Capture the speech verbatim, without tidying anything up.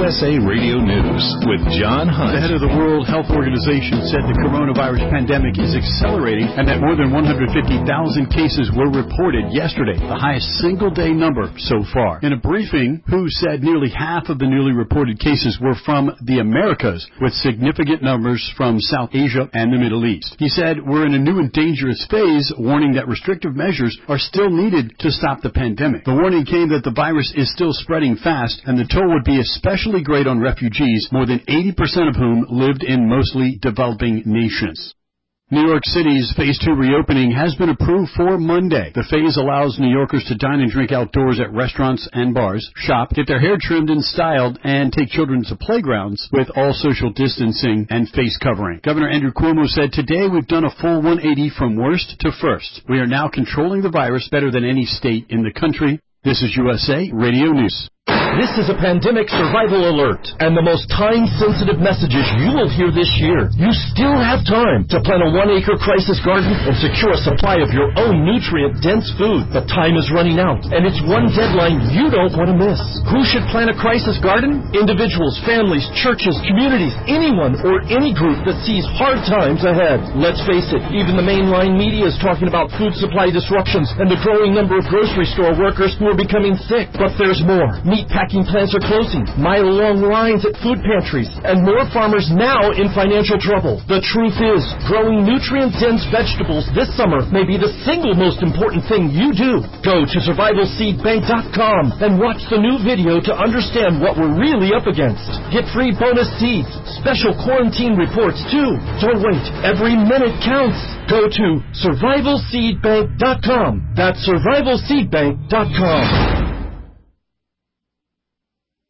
U S A Radio News with John Hunt. The head of the World Health Organization said the coronavirus pandemic is accelerating and that more than one hundred fifty thousand cases were reported yesterday, the highest single-day number so far. In a briefing, W H O said nearly half of the newly reported cases were from the Americas, with significant numbers from South Asia and the Middle East. He said, "We're in a new and dangerous phase," warning that restrictive measures are still needed to stop the pandemic. The warning came that the virus is still spreading fast, and the toll would be especially great on refugees, more than eighty percent of whom lived in mostly developing nations. New York City's Phase two reopening has been approved for Monday. The phase allows New Yorkers to dine and drink outdoors at restaurants and bars, shop, get their hair trimmed and styled, and take children to playgrounds with all social distancing and face covering. Governor Andrew Cuomo said, "Today we've done a full one eighty from worst to first. We are now controlling the virus better than any state in the country." This is U S A Radio News. This is a pandemic survival alert and the most time-sensitive messages you will hear this year. You still have time to plant a one-acre crisis garden and secure a supply of your own nutrient-dense food. But time is running out, and it's one deadline you don't want to miss. Who should plant a crisis garden? Individuals, families, churches, communities, anyone or any group that sees hard times ahead. Let's face it, even the mainline media is talking about food supply disruptions and the growing number of grocery store workers who are becoming sick. But there's more. Meat packing plants are closing, mile-long lines at food pantries, and more farmers now in financial trouble. The truth is, growing nutrient-dense vegetables this summer may be the single most important thing you do. Go to survival seed bank dot com and watch the new video to understand what we're really up against. Get free bonus seeds, special quarantine reports too. Don't wait, every minute counts. Go to survival seed bank dot com. That's survival seed bank dot com.